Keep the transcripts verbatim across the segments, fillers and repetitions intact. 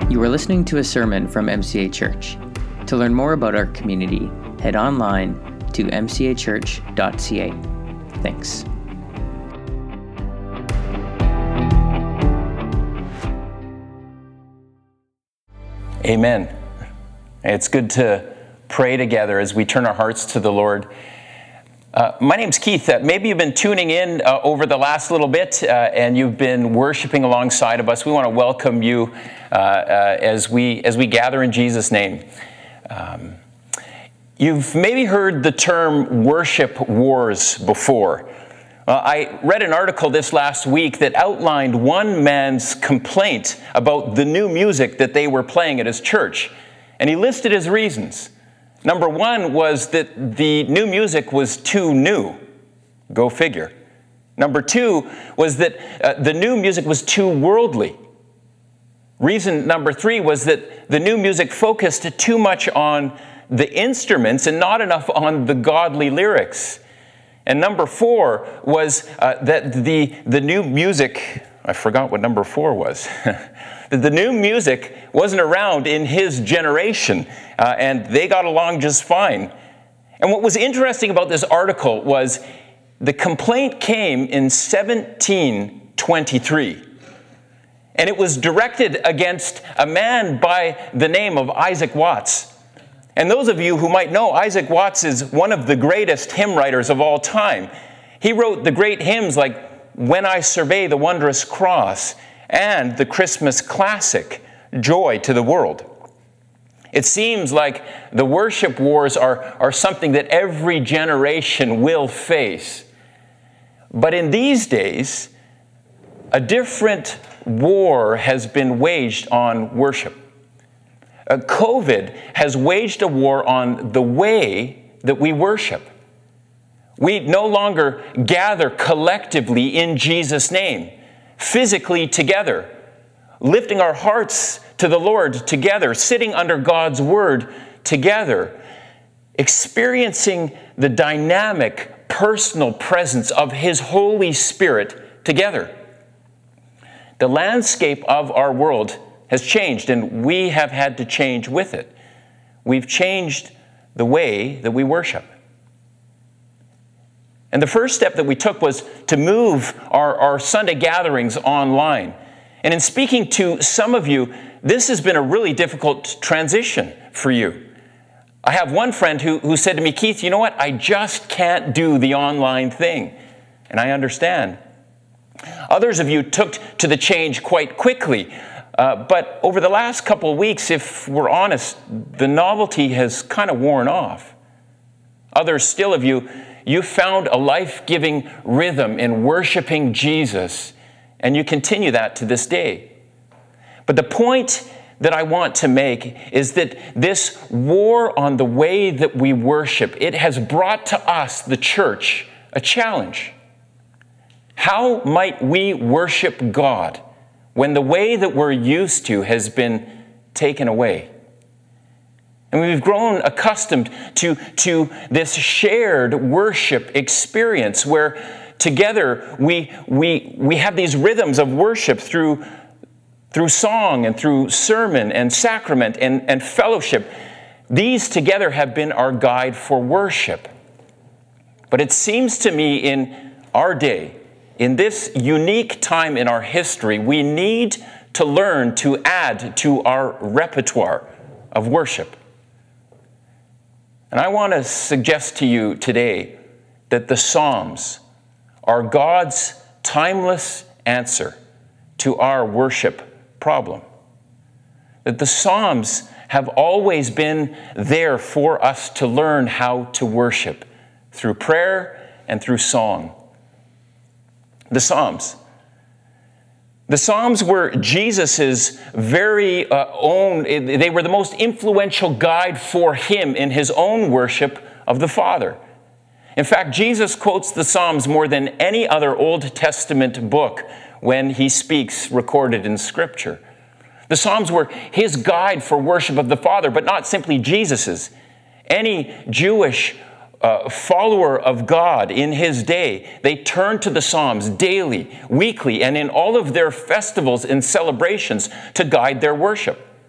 You are listening to a sermon from M C A Church. To learn more about our community, head online to m c a church dot c a. Thanks. Amen. It's good to pray together as we turn our hearts to the Lord. Uh, my name's Keith. Uh, maybe you've been tuning in uh, over the last little bit uh, and you've been worshiping alongside of us. We want to welcome you uh, uh, as we as we gather in Jesus' name. Um, you've maybe heard the term worship wars before. Uh, I read an article this last week that outlined one man's complaint about the new music that they were playing at his church. And he listed his reasons. Number one was that the new music was too new. Go figure. Number two was that uh, the new music was too worldly. Reason number three was that the new music focused too much on the instruments and not enough on the godly lyrics. And number four was uh, that the, the new music, I forgot what number four was. The new music wasn't around in his generation, uh, and they got along just fine. And what was interesting about this article was the complaint came in seventeen twenty-three. And it was directed against a man by the name of Isaac Watts. And those of you who might know, Isaac Watts is one of the greatest hymn writers of all time. He wrote the great hymns like When I Survey the Wondrous Cross and the Christmas classic, Joy to the World. It seems like the worship wars are, are something that every generation will face. But in these days, a different war has been waged on worship. Uh, COVID has waged a war on the way that we worship. We no longer gather collectively in Jesus' name, physically together, lifting our hearts to the Lord together, sitting under God's Word together, experiencing the dynamic, personal presence of His Holy Spirit together. The landscape of our world has changed, and we have had to change with it. We've changed the way that we worship. And the first step that we took was to move our, our Sunday gatherings online. And in speaking to some of you, this has been a really difficult transition for you. I have one friend who, who said to me, Keith, you know what? I just can't do the online thing. And I understand. Others of you took to the change quite quickly. Uh, but over the last couple of weeks, if we're honest, the novelty has kind of worn off. Others still of you, you found a life-giving rhythm in worshiping Jesus, and you continue that to this day. But the point that I want to make is that this war on the way that we worship, it has brought to us, the church, a challenge. How might we worship God when the way that we're used to has been taken away? And we've grown accustomed to, to this shared worship experience where together we, we, we have these rhythms of worship through, through song and through sermon and sacrament and, and fellowship. These together have been our guide for worship. But it seems to me in our day, in this unique time in our history, we need to learn to add to our repertoire of worship. And I want to suggest to you today that the Psalms are God's timeless answer to our worship problem. That the Psalms have always been there for us to learn how to worship through prayer and through song. The Psalms. The Psalms were Jesus' very uh, own, they were the most influential guide for him in his own worship of the Father. In fact, Jesus quotes the Psalms more than any other Old Testament book when he speaks recorded in Scripture. The Psalms were his guide for worship of the Father, but not simply Jesus's. Any Jewish uh, follower of God in his day, they turned to the Psalms daily, weekly, and in all of their festivals and celebrations to guide their worship.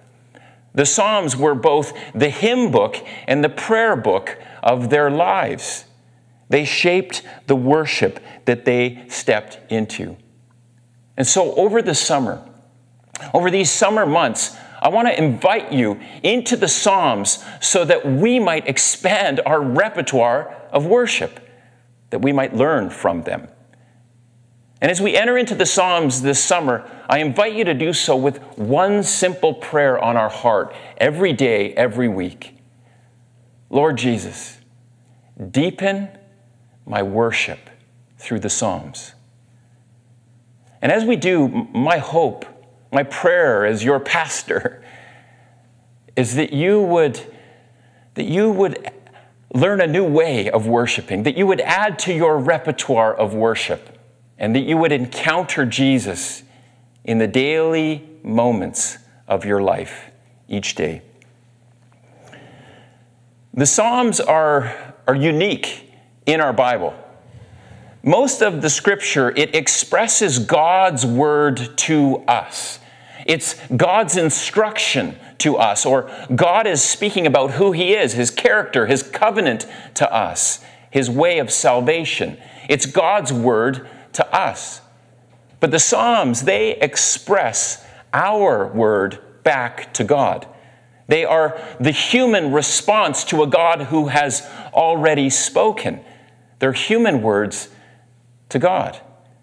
The Psalms were both the hymn book and the prayer book of their lives. They shaped the worship that they stepped into. And so over the summer, over these summer months, I want to invite you into the Psalms so that we might expand our repertoire of worship, that we might learn from them. And as we enter into the Psalms this summer, I invite you to do so with one simple prayer on our heart every day, every week. Lord Jesus, deepen my worship through the Psalms. And as we do, my hope, my prayer as your pastor is that you would, that you would learn a new way of worshiping, that you would add to your repertoire of worship, and that you would encounter Jesus in the daily moments of your life each day. The Psalms are, are unique in our Bible. Most of the scripture, it expresses God's word to us. It's God's instruction to us, or God is speaking about who he is, his character, his covenant to us, his way of salvation. It's God's word to us. But the Psalms, they express our word back to God. They are the human response to a God who has already spoken. They're human words to God.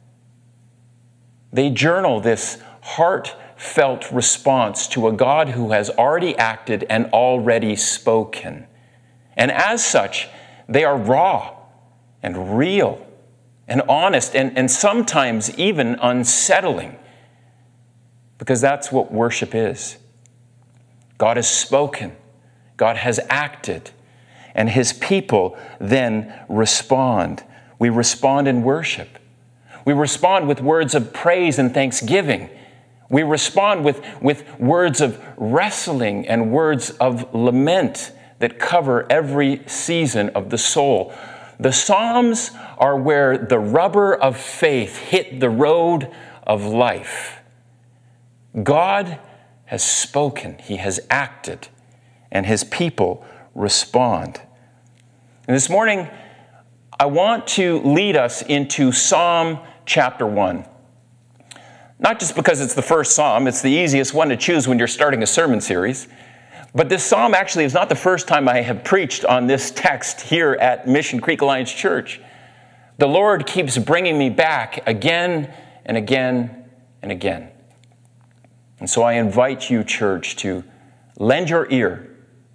They journal this heartfelt response to a God who has already acted and already spoken. And as such, they are raw and real and honest, and, and sometimes even unsettling, because that's what worship is. God has spoken, God has acted, and his people then respond. We respond in worship. We respond with words of praise and thanksgiving. We respond with, with words of wrestling and words of lament that cover every season of the soul. The Psalms are where the rubber of faith hit the road of life. God has spoken, he has acted, and his people respond. And this morning, I want to lead us into Psalm chapter one. Not just because it's the first psalm, it's the easiest one to choose when you're starting a sermon series. But this psalm actually is not the first time I have preached on this text here at Mission Creek Alliance Church. The Lord keeps bringing me back again and again and again. And so I invite you, church, to lend your ear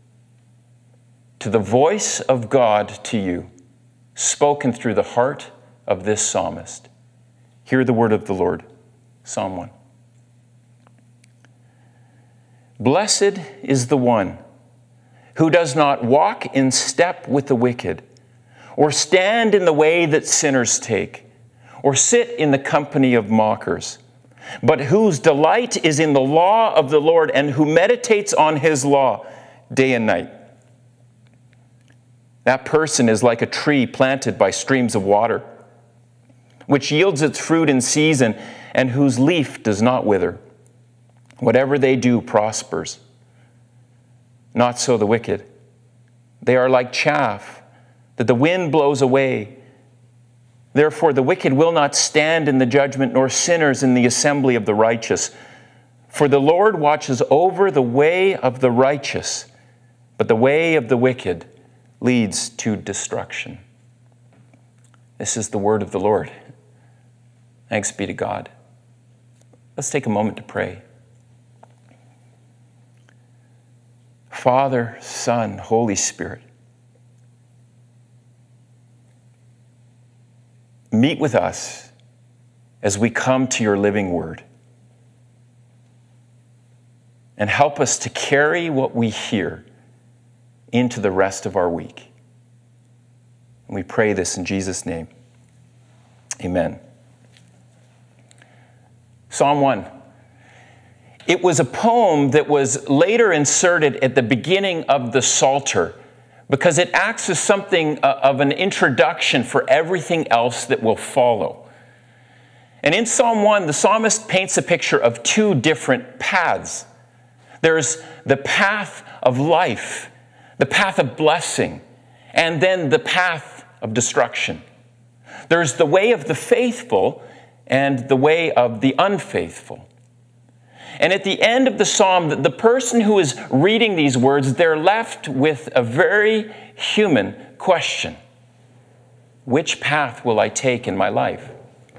to the voice of God to you, spoken through the heart of this psalmist. Hear the word of the Lord. Psalm one. Blessed is the one who does not walk in step with the wicked, or stand in the way that sinners take, or sit in the company of mockers, but whose delight is in the law of the Lord, and who meditates on his law day and night. That person is like a tree planted by streams of water, which yields its fruit in season, and whose leaf does not wither. Whatever they do prospers. Not so the wicked. They are like chaff that the wind blows away. Therefore the wicked will not stand in the judgment, nor sinners in the assembly of the righteous. For the Lord watches over the way of the righteous, but the way of the wicked leads to destruction. This is the word of the Lord. Thanks be to God. Let's take a moment to pray. Father, Son, Holy Spirit, meet with us as we come to your living word, and help us to carry what we hear into the rest of our week. And we pray this in Jesus' name. Amen. Psalm one. It was a poem that was later inserted at the beginning of the Psalter because it acts as something of an introduction for everything else that will follow. And in Psalm one, the psalmist paints a picture of two different paths. There's the path of life, the path of blessing, and then the path of destruction. There's the way of the faithful and the way of the unfaithful. And at the end of the psalm, the person who is reading these words, they're left with a very human question. Which path will I take in my life?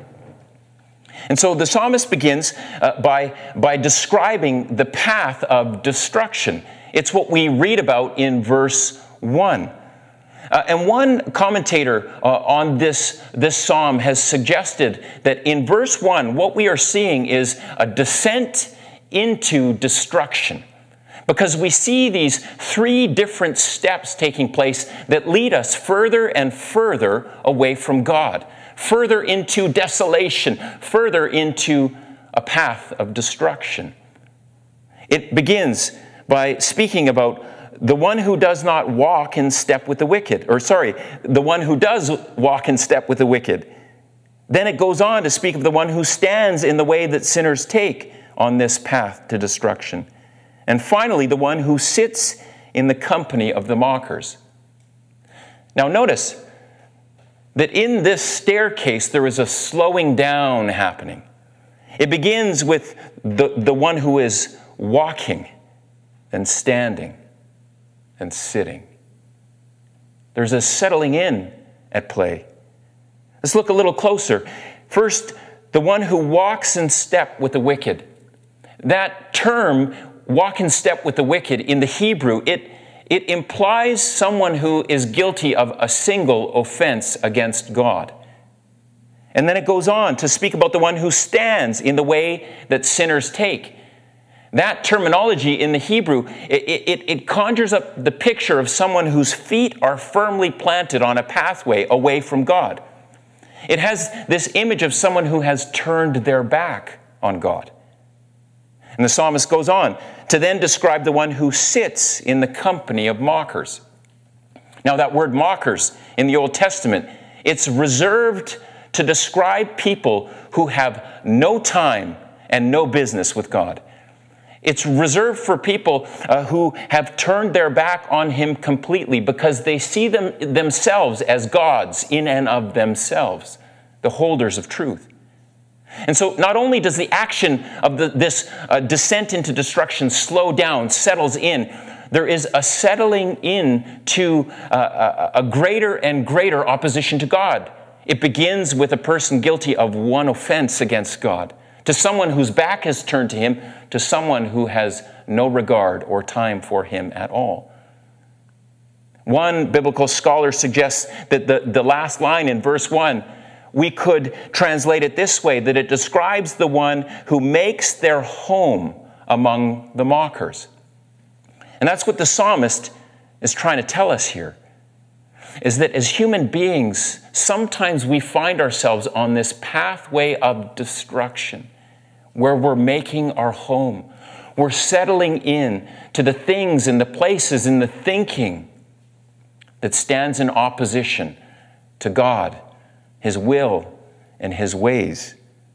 And so the psalmist begins uh, by, by describing the path of destruction. It's what we read about in verse one. Uh, and one commentator uh, on this, this psalm has suggested that in verse one, what we are seeing is a descent into destruction. Because we see these three different steps taking place that lead us further and further away from God, further into desolation, further into a path of destruction. It begins by speaking about the one who does not walk in step with the wicked, or sorry, the one who does walk in step with the wicked. Then it goes on to speak of the one who stands in the way that sinners take on this path to destruction. And finally, the one who sits in the company of the mockers. Now notice that in this staircase, there is a slowing down happening. It begins with the, the one who is walking and standing and sitting. There's a settling in at play. Let's look a little closer. First, the one who walks in step with the wicked. That term, walk in step with the wicked, in the Hebrew, it, it implies someone who is guilty of a single offense against God. And then it goes on to speak about the one who stands in the way that sinners take. That terminology in the Hebrew, it, it, it conjures up the picture of someone whose feet are firmly planted on a pathway away from God. It has this image of someone who has turned their back on God. And the psalmist goes on to then describe the one who sits in the company of mockers. Now that word mockers in the Old Testament, it's reserved to describe people who have no time and no business with God. It's reserved for people uh, who have turned their back on Him completely because they see them themselves as gods in and of themselves, the holders of truth. And so not only does the action of the, this uh, descent into destruction slow down, settles in, there is a settling in to uh, a, a greater and greater opposition to God. It begins with a person guilty of one offense against God, to someone whose back is turned to Him, to someone who has no regard or time for Him at all. One biblical scholar suggests that the, the last line in verse one, we could translate it this way, that it describes the one who makes their home among the mockers. And that's what the psalmist is trying to tell us here, is that as human beings, sometimes we find ourselves on this pathway of destruction, where we're making our home. We're settling in to the things and the places and the thinking that stands in opposition to God, His will, and His ways.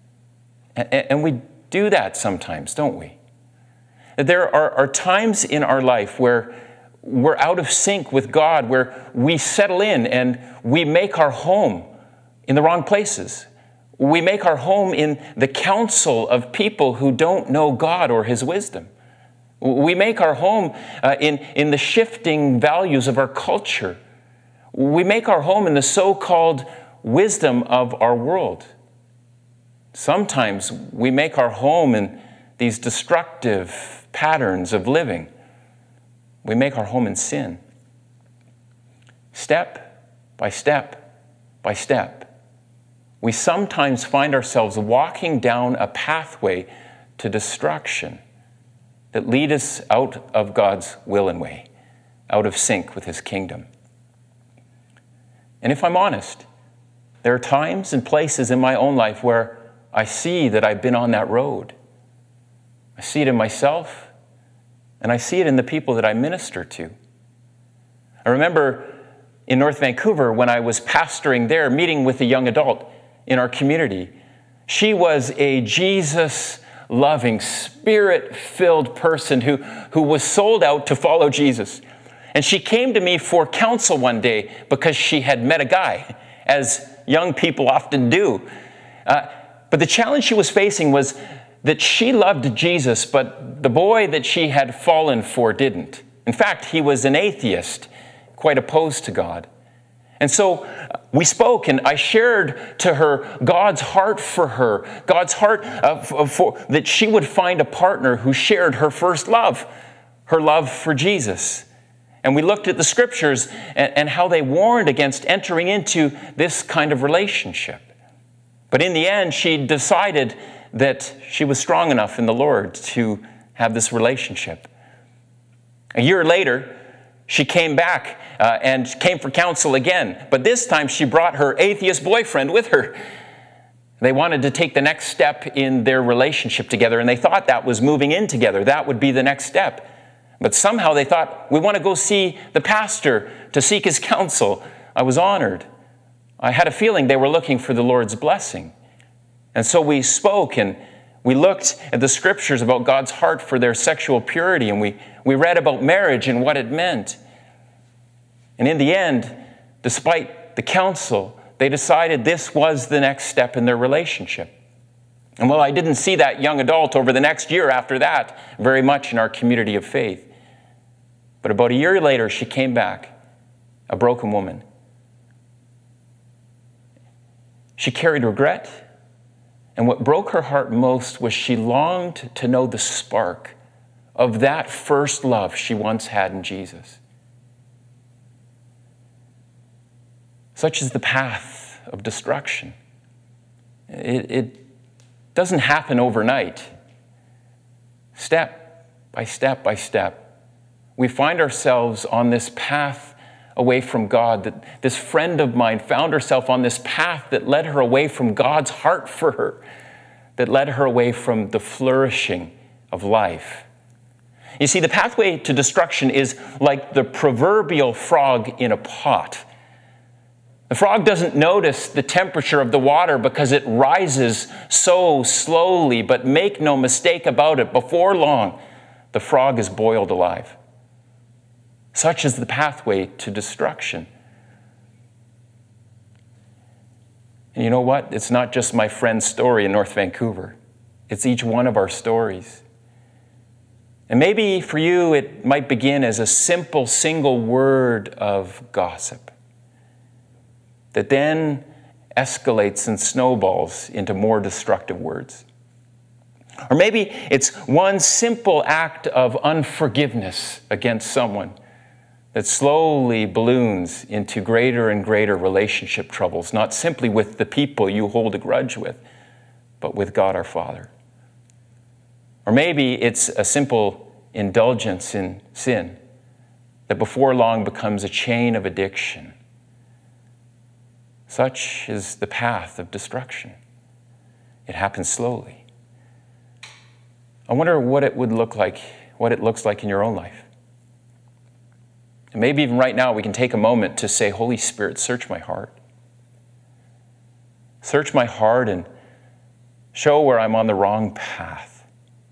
And we do that sometimes, don't we? There are, are times in our life where we're out of sync with God, where we settle in and we make our home in the wrong places. We make our home in the counsel of people who don't know God or His wisdom. We make our home uh, in, in the shifting values of our culture. We make our home in the so-called wisdom of our world. Sometimes we make our home in these destructive patterns of living. We make our home in sin. Step by step by step, we sometimes find ourselves walking down a pathway to destruction that lead us out of God's will and way, out of sync with His kingdom. And if I'm honest, there are times and places in my own life where I see that I've been on that road. I see it in myself, and I see it in the people that I minister to. I remember in North Vancouver when I was pastoring there, meeting with a young adult in our community. She was a Jesus loving, spirit-filled person who, who was sold out to follow Jesus. And she came to me for counsel one day because she had met a guy, as young people often do. Uh, but the challenge she was facing was that she loved Jesus, but the boy that she had fallen for didn't. In fact, he was an atheist, quite opposed to God. And so we spoke, and I shared to her God's heart for her, God's heart uh, for, for, that she would find a partner who shared her first love, her love for Jesus. And we looked at the scriptures and, and how they warned against entering into this kind of relationship. But in the end, she decided that she was strong enough in the Lord to have this relationship. A year later, she came back uh, and came for counsel again. But this time she brought her atheist boyfriend with her. They wanted to take the next step in their relationship together, and they thought that was moving in together. That would be the next step. But somehow they thought, we want to go see the pastor to seek his counsel. I was honored. I had a feeling they were looking for the Lord's blessing. And so we spoke and we looked at the scriptures about God's heart for their sexual purity, and we, we read about marriage and what it meant. And in the end, despite the counsel, they decided this was the next step in their relationship. And well, I didn't see that young adult over the next year after that very much in our community of faith. But about a year later, she came back, a broken woman. She carried regret. And what broke her heart most was she longed to know the spark of that first love she once had in Jesus. Such is the path of destruction. It, it doesn't happen overnight. Step by step by step, we find ourselves on this path away from God. That this friend of mine found herself on this path that led her away from God's heart for her, that led her away from the flourishing of life. You see, the pathway to destruction is like the proverbial frog in a pot. The frog doesn't notice the temperature of the water because it rises so slowly, but make no mistake about it, before long, the frog is boiled alive. Such is the pathway to destruction. And you know what? It's not just my friend's story in North Vancouver. It's each one of our stories. And maybe for you, it might begin as a simple single word of gossip that then escalates and snowballs into more destructive words. Or maybe it's one simple act of unforgiveness against someone that slowly balloons into greater and greater relationship troubles, not simply with the people you hold a grudge with, but with God our Father. Or maybe it's a simple indulgence in sin that before long becomes a chain of addiction. Such is the path of destruction. It happens slowly. I wonder what it would look like, what it looks like in your own life. And maybe even right now we can take a moment to say, Holy Spirit, search my heart. Search my heart and show where I'm on the wrong path.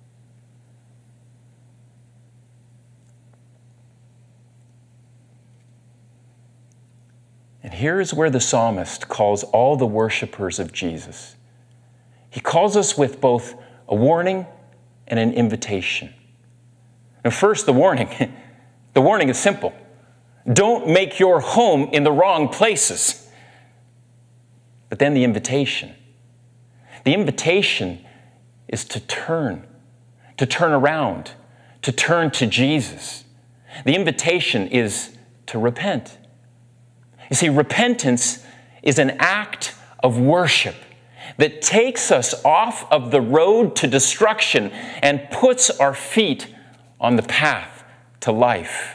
And here's where the psalmist calls all the worshipers of Jesus. He calls us with both a warning and an invitation. Now, first, the warning. The warning is simple. Don't make your home in the wrong places. But then the invitation. The invitation is to turn, to turn around, to turn to Jesus. The invitation is to repent. You see, repentance is an act of worship that takes us off of the road to destruction and puts our feet on the path to life.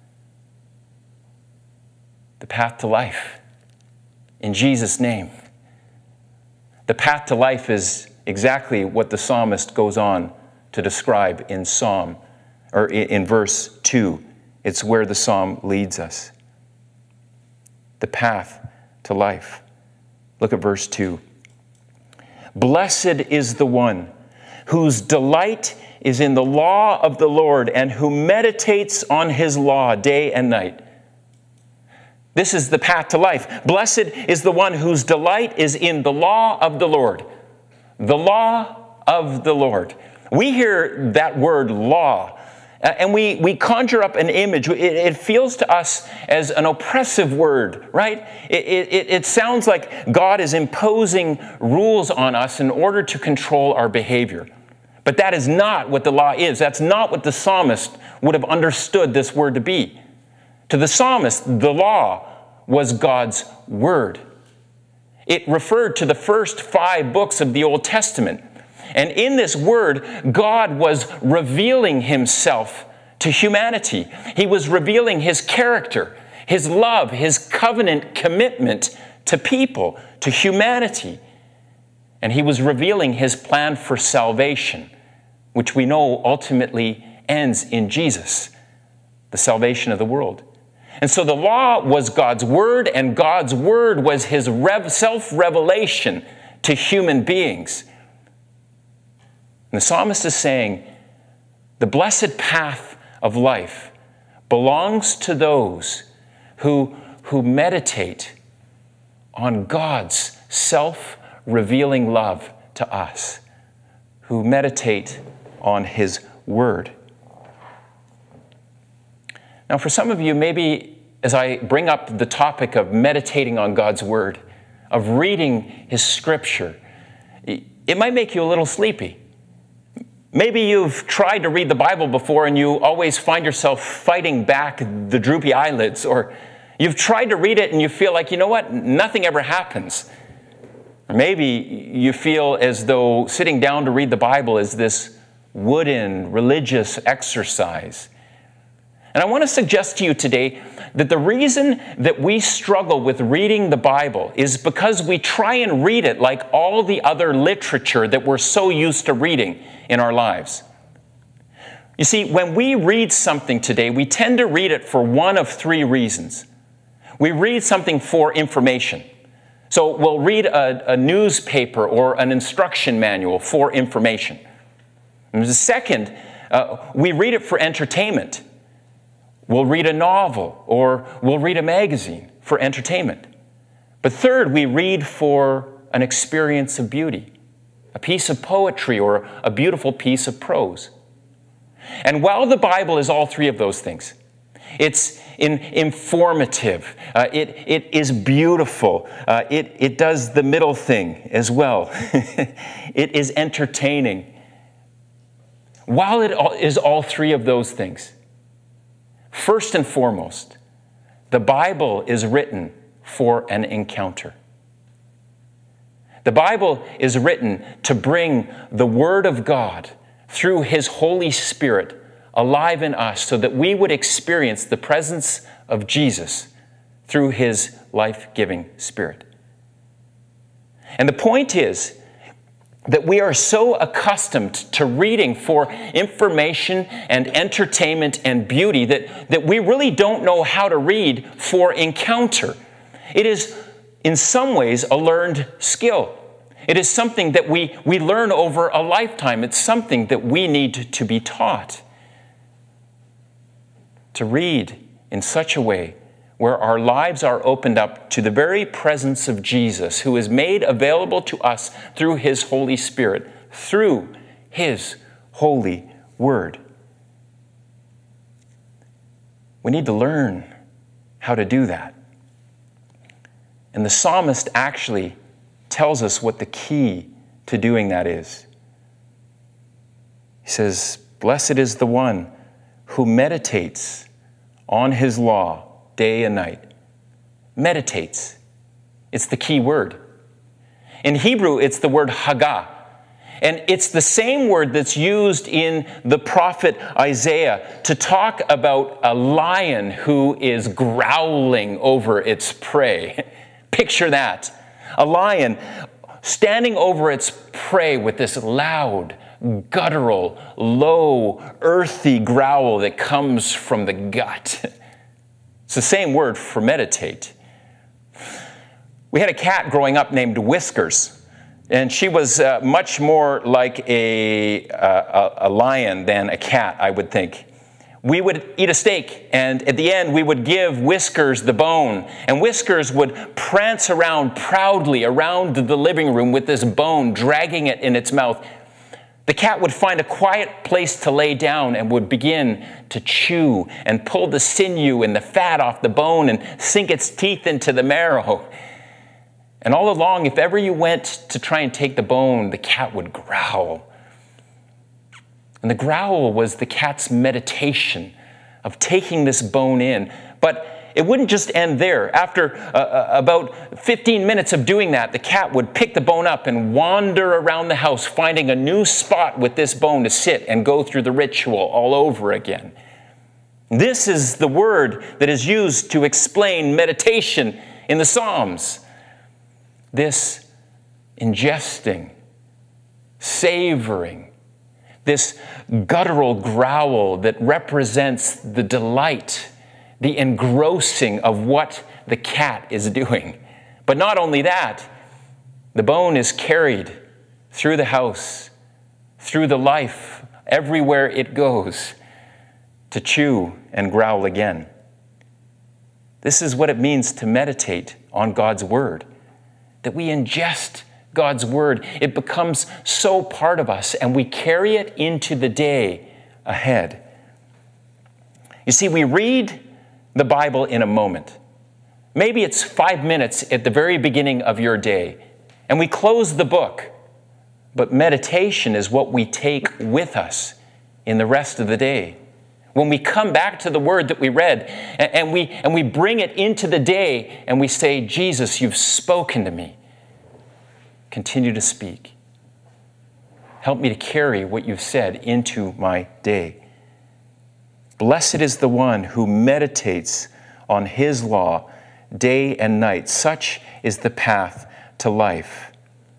The path to life. In Jesus' name. The path to life is exactly what the psalmist goes on to describe in Psalm, or in verse two. It's where the psalm leads us. The path to life. Look at verse two. Blessed is the one whose delight is in the law of the Lord and who meditates on his law day and night. This is the path to life. Blessed is the one whose delight is in the law of the Lord. The law of the Lord. We hear that word law, uh, and we, we conjure up an image. It, it feels to us as an oppressive word, right? It, it, it sounds like God is imposing rules on us in order to control our behavior. But that is not what the law is. That's not what the psalmist would have understood this word to be. To the psalmist, the law was God's word. It referred to the first five books of the Old Testament. And in this word, God was revealing himself to humanity. He was revealing his character, his love, his covenant commitment to people, to humanity. And he was revealing his plan for salvation, which we know ultimately ends in Jesus, the salvation of the world. And so the law was God's word, and God's word was his rev- self-revelation to human beings. And the psalmist is saying, the blessed path of life belongs to those who, who meditate on God's self-revealing love to us, who meditate on his word. Now, for some of you, maybe as I bring up the topic of meditating on God's word, of reading his scripture, it might make you a little sleepy. Maybe you've tried to read the Bible before and you always find yourself fighting back the droopy eyelids, or you've tried to read it and you feel like, you know what, nothing ever happens. Or maybe you feel as though sitting down to read the Bible is this wooden religious exercise. And I want to suggest to you today that the reason that we struggle with reading the Bible is because we try and read it like all the other literature that we're so used to reading in our lives. You see, when we read something today, we tend to read it for one of three reasons. We read something for information. So we'll read a, a newspaper or an instruction manual for information. And the second, uh, we read it for entertainment. We'll read a novel or we'll read a magazine for entertainment. But third, we read for an experience of beauty, a piece of poetry or a beautiful piece of prose. And while the Bible is all three of those things, it's in, informative, uh, it, it is beautiful, uh, it, it does the middle thing as well, it is entertaining. While it is all three of those things, first and foremost, the Bible is written for an encounter. The Bible is written to bring the Word of God through His Holy Spirit alive in us so that we would experience the presence of Jesus through His life-giving Spirit. And the point is that we are so accustomed to reading for information and entertainment and beauty that, that we really don't know how to read for encounter. It is, in some ways, a learned skill. It is something that we, we learn over a lifetime. It's something that we need to be taught. To read in such a way where our lives are opened up to the very presence of Jesus, who is made available to us through His Holy Spirit, through His holy word. We need to learn how to do that. And the psalmist actually tells us what the key to doing that is. He says, "Blessed is the one who meditates on His law day and night." Meditates. It's the key word. In Hebrew, it's the word hagah. And it's the same word that's used in the prophet Isaiah to talk about a lion who is growling over its prey. Picture that. A lion standing over its prey with this loud, guttural, low, earthy growl that comes from the gut. It's the same word for meditate. We had a cat growing up named Whiskers. And she was uh, much more like a, uh, a lion than a cat, I would think. We would eat a steak, and at the end we would give Whiskers the bone. And Whiskers would prance around proudly around the living room with this bone, dragging it in its mouth. The cat would find a quiet place to lay down and would begin to chew and pull the sinew and the fat off the bone and sink its teeth into the marrow. And all along, if ever you went to try and take the bone, the cat would growl. And the growl was the cat's meditation of taking this bone in. But it wouldn't just end there. After uh, about fifteen minutes of doing that, the cat would pick the bone up and wander around the house, finding a new spot with this bone to sit and go through the ritual all over again. This is the word that is used to explain meditation in the Psalms. This ingesting, savoring, this guttural growl that represents the delight, the engrossing of what the cat is doing. But not only that, the bone is carried through the house, through the life, everywhere it goes, to chew and growl again. This is what it means to meditate on God's word, that we ingest God's word. It becomes so part of us, and we carry it into the day ahead. You see, we read the Bible in a moment. Maybe it's five minutes at the very beginning of your day, and we close the book. But meditation is what we take with us in the rest of the day. When we come back to the word that we read, and we, and we bring it into the day, and we say, Jesus, you've spoken to me. Continue to speak. Help me to carry what you've said into my day. Blessed is the one who meditates on his law day and night. Such is the path to life.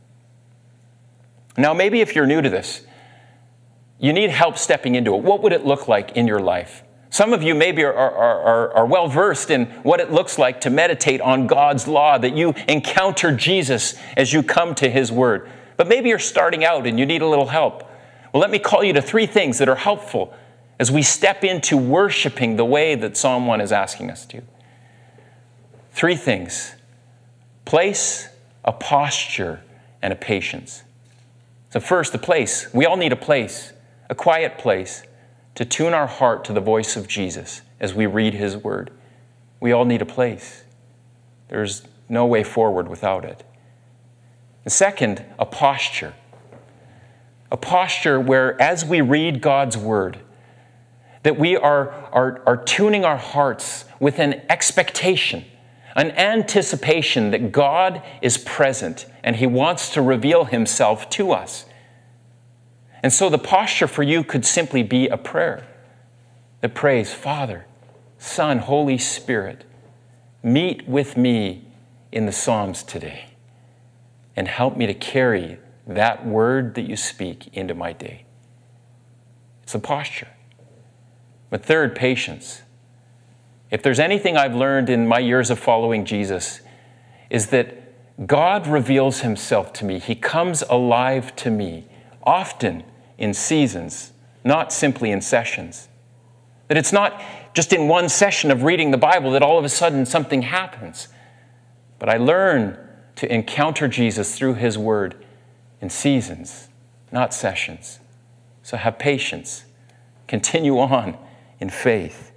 Now, maybe if you're new to this, you need help stepping into it. What would it look like in your life? Some of you maybe are, are, are, are well versed in what it looks like to meditate on God's law, that you encounter Jesus as you come to his word. But maybe you're starting out and you need a little help. Well, let me call you to three things that are helpful as we step into worshiping the way that Psalm one is asking us to. Three things: place, a posture, and a patience. So first, the place. We all need a place, a quiet place, to tune our heart to the voice of Jesus as we read his word. We all need a place. There's no way forward without it. And second, a posture. A posture where, as we read God's word, that we are, are, are tuning our hearts with an expectation, an anticipation that God is present and he wants to reveal himself to us. And so the posture for you could simply be a prayer that prays, Father, Son, Holy Spirit, meet with me in the Psalms today and help me to carry that word that you speak into my day. It's a posture. But third, patience. If there's anything I've learned in my years of following Jesus, is that God reveals himself to me. He comes alive to me, often in seasons, not simply in sessions. That it's not just in one session of reading the Bible that all of a sudden something happens. But I learn to encounter Jesus through his word in seasons, not sessions. So have patience. Continue on in faith.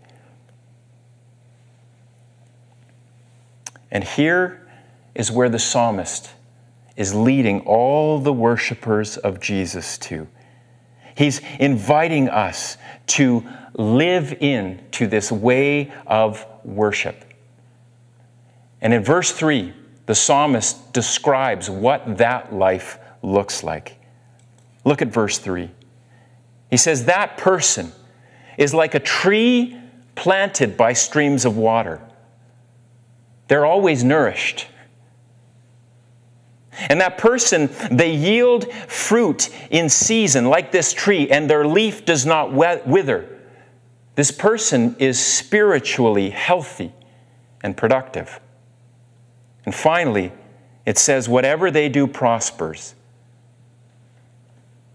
And here is where the psalmist is leading all the worshipers of Jesus to. He's inviting us to live into this way of worship. And in verse three, the psalmist describes what that life looks like. Look at verse three. He says, that person is like a tree planted by streams of water. They're always nourished. And that person, they yield fruit in season like this tree, and their leaf does not wither. This person is spiritually healthy and productive. And finally, it says, whatever they do prospers.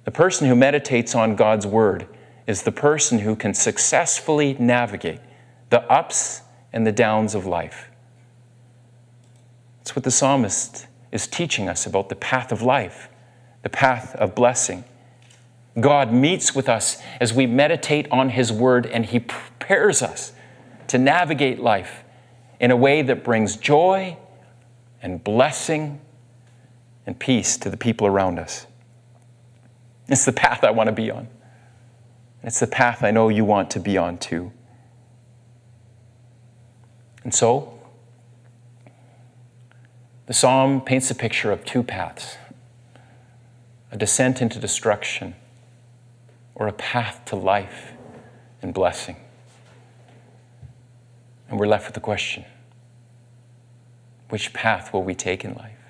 The person who meditates on God's word is the person who can successfully navigate the ups and the downs of life. That's what the psalmist is teaching us about the path of life, the path of blessing. God meets with us as we meditate on his word, and he prepares us to navigate life in a way that brings joy and blessing and peace to the people around us. It's the path I want to be on. It's the path I know you want to be on too. And so, the psalm paints a picture of two paths: a descent into destruction, or a path to life and blessing. And we're left with the question, which path will we take in life?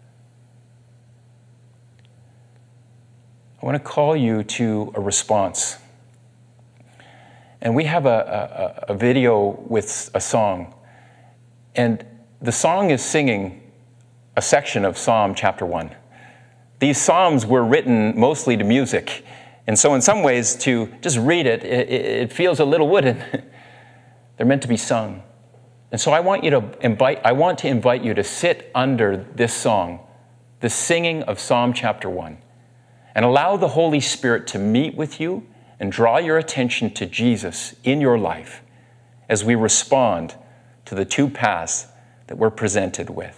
I want to call you to a response. And we have a, a, a video with a song. And the song is singing a section of Psalm chapter one. These psalms were written mostly to music. And so in some ways, to just read it, it, it feels a little wooden. They're meant to be sung. And so I want you to invite, I want to invite you to sit under this song, the singing of Psalm chapter one, and allow the Holy Spirit to meet with you and draw your attention to Jesus in your life as we respond to the two paths that we're presented with.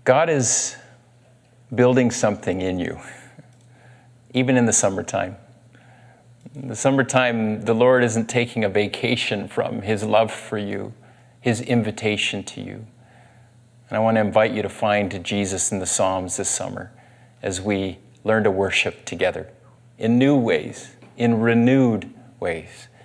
God is building something in you, even in the summertime. In the summertime, the Lord isn't taking a vacation from his love for you, his invitation to you. And I want to invite you to find Jesus in the Psalms this summer as we learn to worship together in new ways, in renewed ways.